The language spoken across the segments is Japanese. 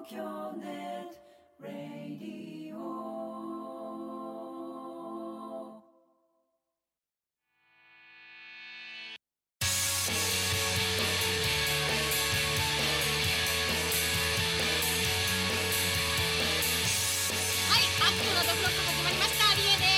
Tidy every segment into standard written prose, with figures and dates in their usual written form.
京ネットラディオ。 はい、アップのドブロック始まりました。リエです。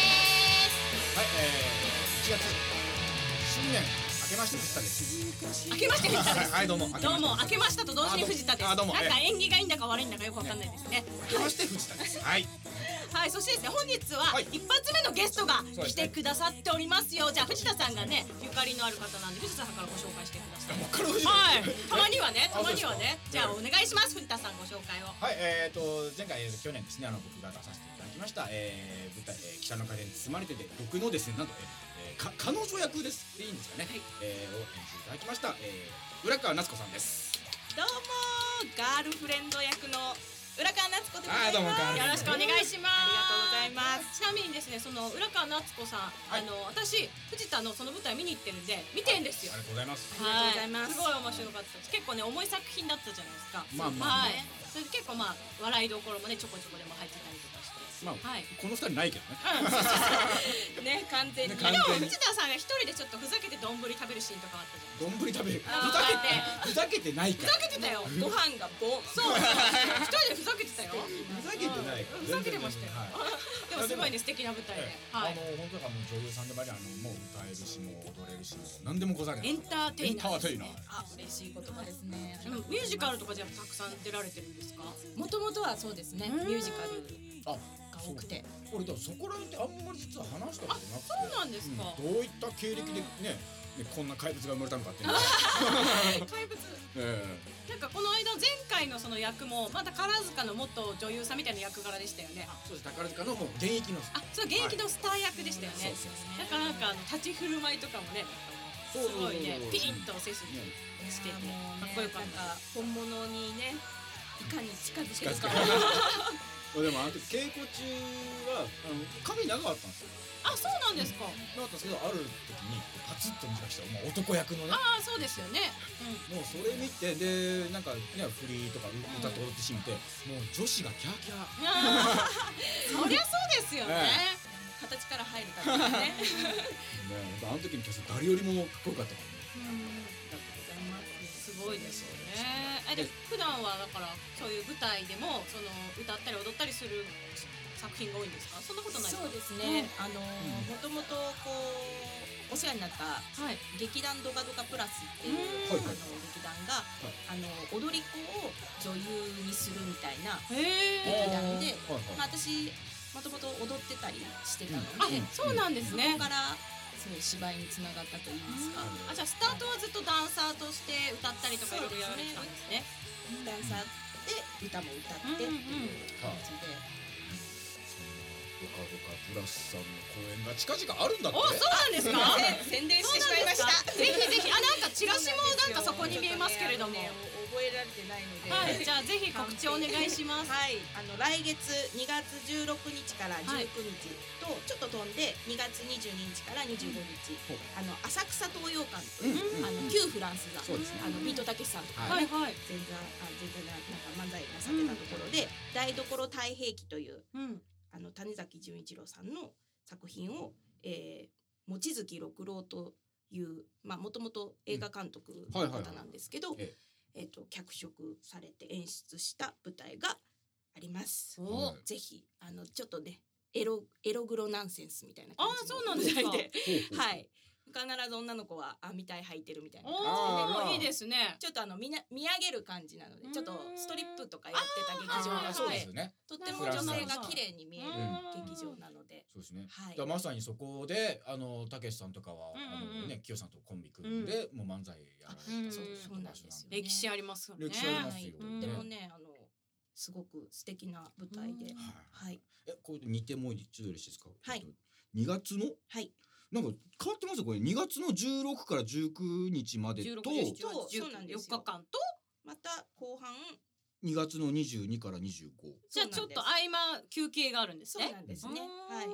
はい、1月新年明けまして藤田です。 明けまして藤田です。 はい、どうも。 どうも、明けましたと同時に藤田です。 あ、どうも。 なんか縁起がいいんだか悪いんだかよくわかんないですね。 明けまして藤田です。はい。 はい、そしてですね、本日は一発目のゲストが来てくださっておりますよ。じゃあ藤田さんがね、ゆかりのある方なんで藤田さんからご紹介してください。はい、たまにはね。じゃあお願いします。藤田さんご紹介を。 はい、前回去年ですね、僕が出させていただきました、舞台北の風に包まれてで僕のですね、なんと彼女役ですっていいんですかね、を演じていただきました、浦川夏子さんです。 どうもガールフレンド役の浦川夏子でございます。 どうもよろしくお願いします。 ありがとうございます。 ちなみにですね、その浦川夏子さん、私藤田のその舞台見に行ってるんで見てんですよ。 ありがとうございます。 ありがとうございます。 すごい面白かったです。結構ね重い作品だったじゃないですか。 まあまあ、 はい。それで結構笑いどころもねちょこちょこでも入ってたりとかして。 まあ、 はい。 この二人ないけどね。 ね、完全に。 でも藤田さんが一人でちょっとふざけて丼食べるシーンとかあったじゃん。 丼食べる。 ふふざけてないから。 ざけてたよ。 ご飯がボン。 そう。一人でふざけてたよ。 ふざけてないから。 ふざけてましたよ。でもすごいね素敵な舞台で。 本当だからもう女優さんでもありもう歌えるしもう踊れるしもう何でもござる。 エンターテイナー。 あ、嬉しい言葉ですね。 ミュージカルとかじゃたくさん出られてるんですか？ もともとはそうですね。ミュージカルが多くて。 俺だそこら辺ってあんまり実は話したことなくて。 そうなんですか。 どういった経歴でねこんな怪物が生まれたのかっていう。 怪物。なんかこの間前回のその役もまた宝塚の元女優さんみたいな役柄でしたよね。 そうです。宝塚のもう現役の。 そう現役のスター役でしたよね。だからなんか立ち振る舞いとかもね、すごいねピリッと背筋しててかっこよかった。 本物にねいかに近づけるか。 でもあの時稽古中は髪長かったんですよ。 あ、そうなんですか。 長かったんですけどある時にパツッと短くした男役のね。 ああそうですよね。 もうそれ見てでなんかね振りとか歌と踊ってしみてもう女子がキャーキャー。 そりゃそうですよね。 形から入るからね。 あの時のキャス誰よりもかっこよかったからね。 すごいですよね。で普段はだからそういう舞台でもその歌ったり踊ったりする作品が多いんですか？そんなことないですか？ そうですね。もともとこうお世話になった劇団ドガドガプラスっていう劇団が踊り子を女優にするみたいな劇団で、私もともと踊ってたりしてたので、 そうなんですね。 そこからそう芝居につながったと言いますか。 じゃあスタートはずっとダンサーとして歌ったりとかいろいろやられてたんですね。 ダンサーで歌も歌ってっていう感じで。 ドカドカプラスさんの公演が近々あるんだって。 お、そうなんですか？ 宣伝してしまいました。 ぜひぜひ。なんかチラシもなんかそこに見えますけれども。 覚えられてないので。 はい。じゃあぜひ告知お願いします。 はい。来月2月16日から19日とちょっと飛んで2月22日から25日浅草東洋館という旧フランス座ビートたけしさんとかね前座なんか漫才なさってたところで台所太平記という谷崎潤一郎さんの作品を望月六郎というもともと映画監督の方なんですけど脚色されて演出した舞台があります。ぜひちょっとねエログロナンセンスみたいな感じの舞台で、はい。必ず女の子は網体履いてるみたいな感じで、 いいですね。 ちょっと見上げる感じなので、ちょっとストリップとかやってた劇場なので、とっても女性が綺麗に見える劇場なので、 そうですね。まさにそこでたけしさんとかはねきよさんとコンビ組んでもう漫才やられたそうなんですよ。 歴史ありますよね。 歴史ありますよ。 とってもねすごく素敵な舞台で、はい。 これ似てもう一度よろしいですか？ はい。 2月のなんか変わってますよこれ。2月の16から19日までとそうなんですよ。4日間とまた後半 2月の22から25。 じゃあちょっと合間休憩があるんですね。 そうなんですね。はい。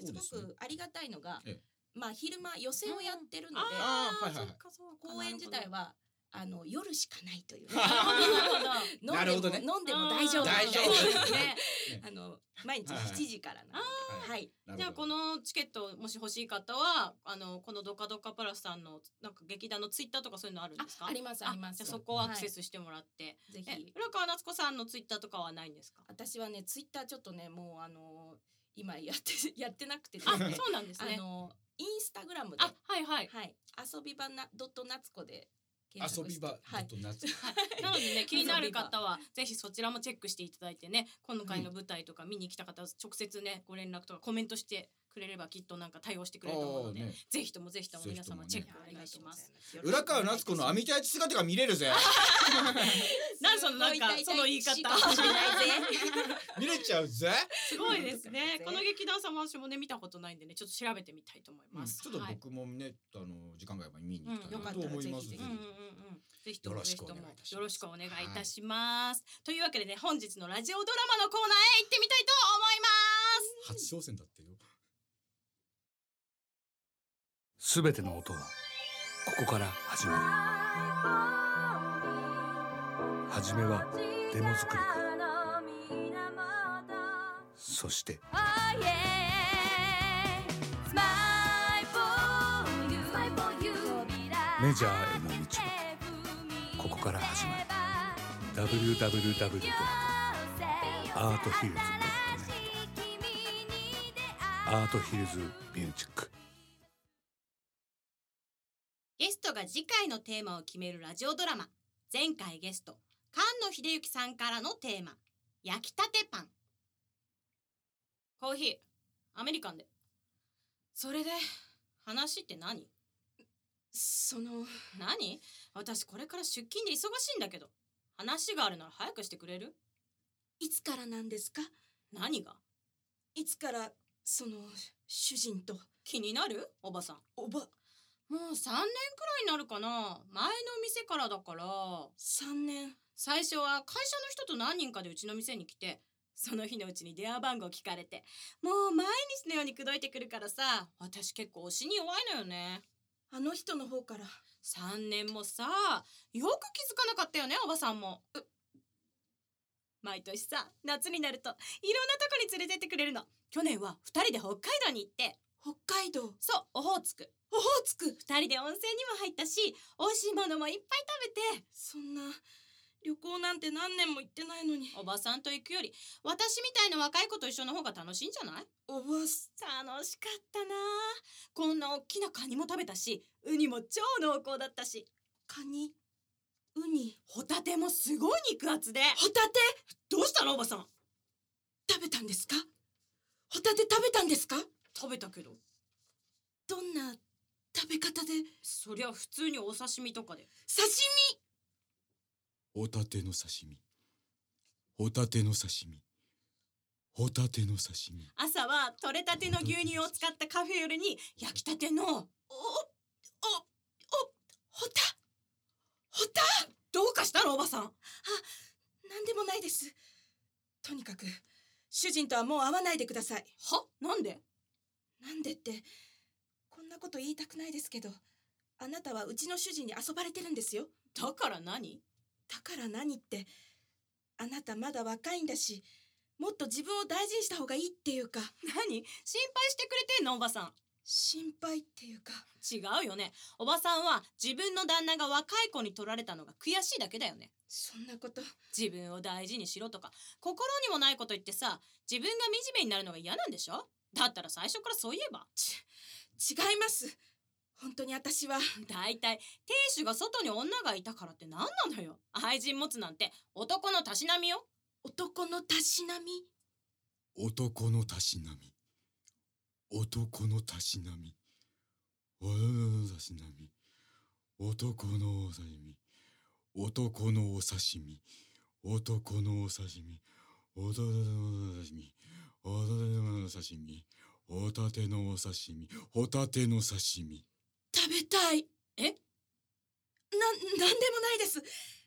すごくありがたいのが、昼間寄席をやってるので、公演自体は夜しかないというなるほどね飲んでも大丈夫大丈夫ですね。 毎日7時からなのではい、 じゃあこのチケットもし欲しい方はこのドカドカプラスさんのなんか劇団のツイッターとかそういうのあるんですか？ ありますあります。 じゃあそこをアクセスしてもらって、 ぜひ。 浦川夏子さんのツイッターとかはないんですか？ 私はねツイッターちょっとねもう今やってなくてあ、そうなんですね。 インスタグラムではいはい遊び場ドット夏子で遊び場ドット夏子なのでね気になる方はぜひそちらもチェックしていただいてね、今回の舞台とか見に来た方は直接ねご連絡とかコメントしてくれればきっとなんか対応してくれると思うので、ぜひとも皆様チェックお願いします。 浦川夏子の網タイツ姿が見れるぜ。 なんそのなんかその言い方見れちゃうぜ。 すごいですね。この劇団さんも私もね見たことないんでねちょっと調べてみたいと思います。 ちょっと僕もね時間があれば見に行きたいなと思います。 ぜひともよろしくお願いいたします。というわけでね本日のラジオドラマのコーナーへ行ってみたいと思います。 初挑戦だってよ。 すべての音はここから始まる。はじめはデモ作りから、そしてメジャーへの道もここから始まる。 www.arthhills.net アートヒルズミュージック。 ゲストが次回のテーマを決めるラジオドラマ。前回ゲスト菅野秀幸さんからのテーマ、焼きたてパン。コーヒーアメリカンで。それで話って何？何？私これから出勤で忙しいんだけど、話があるなら早くしてくれる？ いつからなんですか？ 何が？ いつから主人と。 気になる？おばさん。もう3年くらいになるかな。前の店からだから。 3年。 最初は会社の人と何人かでうちの店に来て、その日のうちに電話番号聞かれて、もう毎日のように口説いてくるからさ、私結構推しに弱いのよね。 あの人の方から。 3年もさ、よく気づかなかったよね、おばさんも。毎年さ、夏になるといろんなとこに連れてってくれるの。去年は2人で北海道に行って。 北海道？ そう、オホーツク。2人で温泉にも入ったし、美味しいものもいっぱい食べて。 そんな旅行なんて何年も行ってないのに。 おばさんと行くより私みたいな若い子と一緒の方が楽しいんじゃない？ おばさん楽しかったな。こんな大きなカニも食べたし、ウニも超濃厚だったし。 カニ、ウニ、 ホタテもすごい肉厚で。 ホタテ？ どうしたのおばさん？ 食べたんですか？ホタテ食べたんですか？ 食べたけど。 どんな食べ方で？ そりゃ普通にお刺身とかで。 刺身？ ホタテの刺身、ホタテの刺身、ホタテの刺身。 朝は取れたての牛乳を使ったカフェよりに焼きたてのホタ。 どうかしたのおばさん？ なんでもないです。とにかく主人とはもう会わないでください。 は？なんで？ なんでってこんなこと言いたくないですけど、あなたはうちの主人に遊ばれてるんですよ。 だから何？ だから何って、あなたまだ若いんだし、もっと自分を大事にした方がいいっていうか。 何？心配してくれてんのおばさん？ 心配っていうか。 違うよね。おばさんは自分の旦那が若い子に取られたのが悔しいだけだよね。 そんなこと。 自分を大事にしろとか心にもないこと言ってさ、自分が惨めになるのが嫌なんでしょ？だったら最初からそう言えば。 違います。本当に私は。 だいたい亭主が外に女がいたからって何なのよ。愛人持つなんて男のたしなみよ。 男のたしなみ？ 男のたしなみ、男のたしなみ、男のたしなみ、男のお刺身、男のお刺身、男のお刺身、男のお刺身、男のお刺身、ホタテのお刺身、ホタテの刺身。 食べたい。 え？ なんでもないです。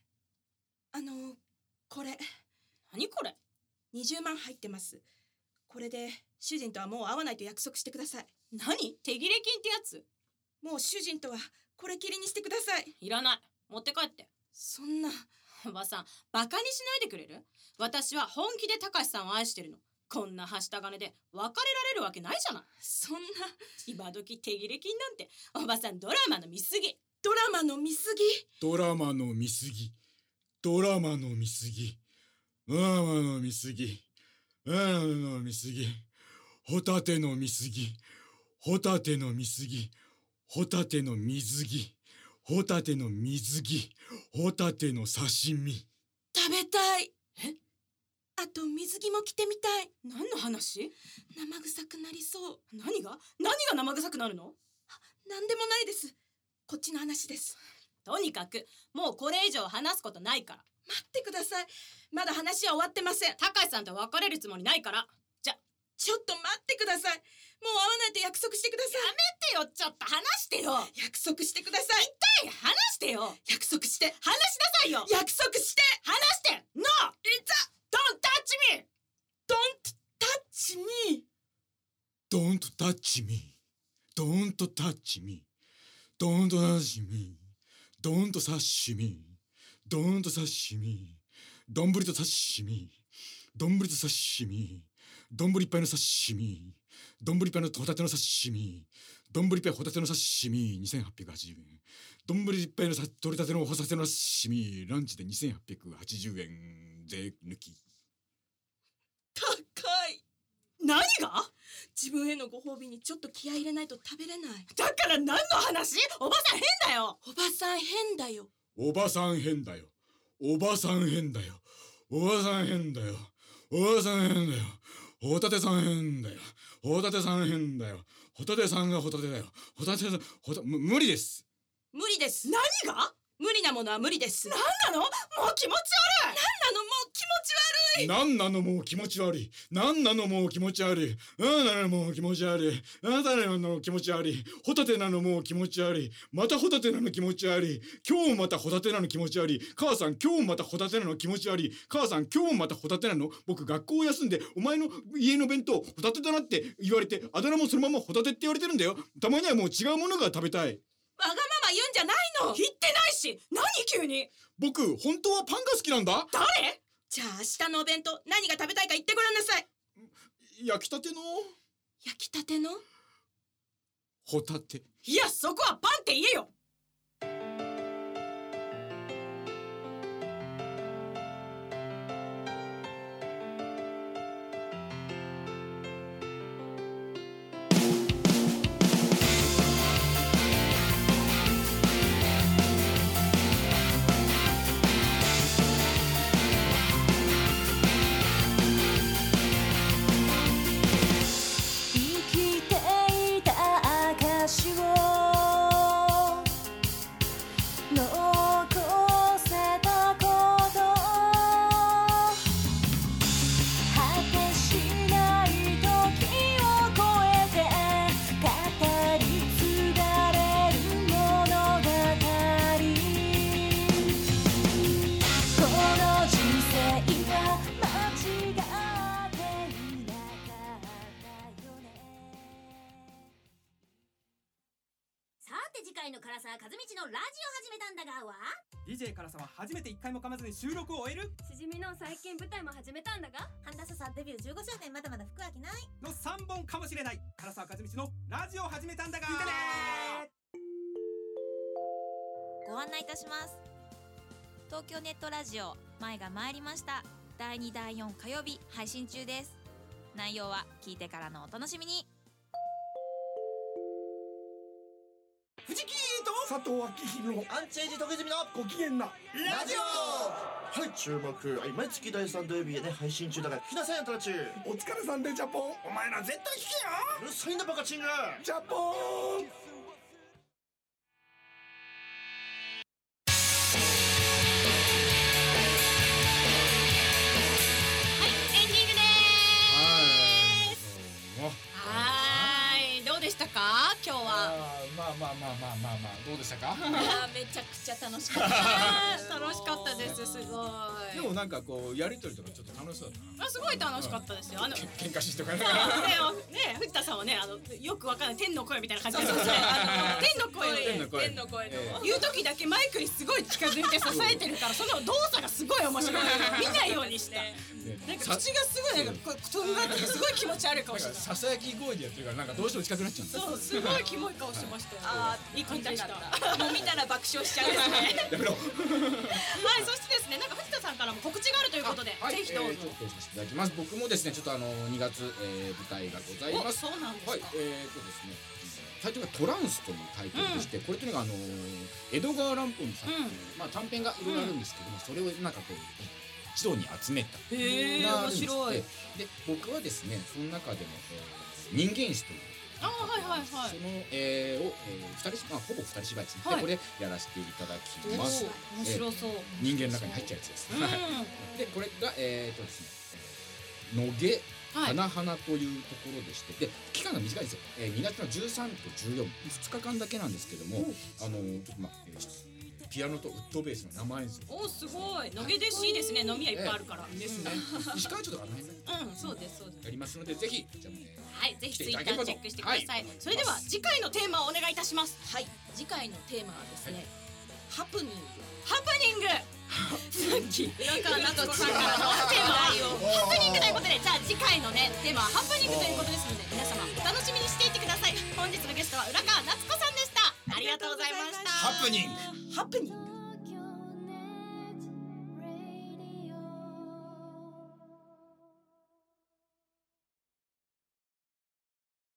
これ。 何これ ？20万入ってます。これで主人とはもう会わないと約束してください。 何？手切れ金ってやつ？ もう主人とはこれきりにしてください。 いらない。 持って帰って。 そんな。 おばさん、バカにしないでくれる？私は本気でたかしさんを愛してるの。こんなはした金で別れられるわけないじゃない。 そんな。 今時手切れ金なんて、おばさんドラマの見すぎ。 ドラマの見すぎ。 ドラマの見すぎ。ドラマの見すぎ。ドラマの見すぎ。ドラマの見すぎ。ホタテの見すぎ。ホタテの見すぎ。ホタテの水着。ホタテの水着。ホタテの刺身。 食べたい。 え？ あと水着も着てみたい。 何の話？ 生臭くなりそう。 何が生臭くなるの？ なんでもないです。こっちの話です。 とにかくもうこれ以上話すことないから。 待ってください。まだ話は終わってません。 たかしさんと別れるつもりないから。 ちょっと待ってください。もう会わないと約束してください。 やめてよ、ちょっと話してよ。 約束してください。 痛い、話してよ。 約束して。 話しなさいよ。 約束して。 話して。No! Don't touch me! Don't touch me! Don't touch me. Don't touch me. Don't touch me. Don't touch me. Don't touch me. 丼と刺身。丼と刺身。丼いっぱいの刺身。丼いっぱいのホタテの刺身。丼いっぱいホタテの刺身2880円。丼いっぱいの取れたてのホタテの刺身。ランチで2880円。税抜き。 高い。 何が？ 自分へのご褒美にちょっと気合い入れないと食べれない。 だから何の話？おばさん変だよ。 おばさん変だよ。 おばさん変だよ。おばさん変だよ。おばさん変だよ。おばさん変だよ。ホタテさん変だよ。ホタテさん変だよ。ホタテさんがホタテだよ。ホタテさん、無理です。 無理です。 何が？ 無理なものは無理です。 何なの？もう気持ち悪い。 何なの？もう気持ち悪い。 何なのもう気持ち悪い。何なのもう気持ち悪い。何なのもう気持ち悪い。ホタテなのもう気持ち悪い。またホタテなの気持ち悪い。今日またホタテなの気持ち悪い。母さん今日またホタテなの気持ち悪い。母さん今日またホタテなの。僕学校を休んでお前の家の弁当ホタテだなって言われて、あだ名もそのままホタテって言われてるんだよ。たまにはもう違うものが食べたい。 わがまま言うんじゃないの。 言ってないし。何急に。 僕本当はパンが好きなんだ。 誰？ じゃあ明日のお弁当何が食べたいか言ってごらんなさい。 焼きたての焼きたてのホタテ。 いや、そこはパンって言えよ。 次回の唐沢和道のラジオ始めたんだがは DJ 唐沢初めて1回も噛まずに収録を終える。 しじみの最近舞台も始めたんだが神田さんデビュー15周年まだまだ服飽きないの3本かもしれない。唐沢和道のラジオ始めたんだが聞いてね。 ご案内いたします。東京ネットラジオ前が参りました。第2第4火曜日配信中です。内容は聞いてからのお楽しみに。 藤木と佐藤明宏アンチエイジ徳泉のご機嫌なラジオ。はい、注目。毎月第3土曜日へね配信中だから聞きなさい。あんたたちお疲れさんでジャポン。 お前ら絶対聞けよ。うるさいんだバカチンが。 ジャポン。 はい、どうでしたか今日は。 まあどうでしたか？ いやめちゃくちゃ楽しかった。 楽しかったです。すごい。 でもなんかこうやりとりとかちょっと楽しそうだな。 すごい楽しかったですよ。 喧嘩しとかね。 ね、藤田さんはね、よくわかんない天の声みたいな感じで、天の声の言う時だけマイクにすごい近づいて支えてるから、その動作がすごい面白い。見ないようにした。なんか口がすごいなんかとんがってすごい気持ち悪い顔してた。 ささやき声でやってるからなんかどうしても近くなっちゃうんだ。 そう、すごいキモい顔してましたよ。いい感じでした。 もう見たら爆笑しちゃうんですね。 やめろ。 はい、そしてですね、なんか藤田さんからも告知があるということで、ぜひどうぞ。 いただきます。僕もですね、ちょっと2月舞台がございます。 そうなんですか。 はい、ですね、タイトルがトランスというタイトルでして、これというのが江戸川乱歩の作品、まあ短編がいろいろあるんですけども、それをなんかこう一堂に集めた。 面白い。 で、僕はですね、その中でも人間史という。そのを2人、ほぼ2人芝居ですね。これやらせていただきます。 面白そう。 人間の中に入っちゃうやつです。で、これがですね、野毛花々というところでして、で期間が短いんですよ。2月の13と14、2日間だけなんですけども、ピアノとウッドベースの生演奏。 お、すごい。野毛でしいですね。飲み屋いっぱいあるから。 ですね。石川町とかね。 そうですそうです。 やりますので、ぜひはい、ぜひツイッターチェックしてください。それでは次回のテーマをお願いいたします。 はい、次回のテーマはですね、ハプニング。 ハプニング。さっき浦川夏子さんからのテーマはハプニングということで、じゃあ次回のねテーマはハプニングということですので、皆様お楽しみにしていてください。本日のゲストは浦川夏子さんでした。ありがとうございました。 ハプニング。 ハプニング。